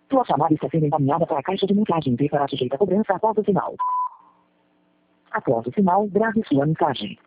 Sua chamada está sendo encaminhada para a caixa de mensagem e será sujeita a cobrança após o sinal. Após o sinal, grave sua mensagem.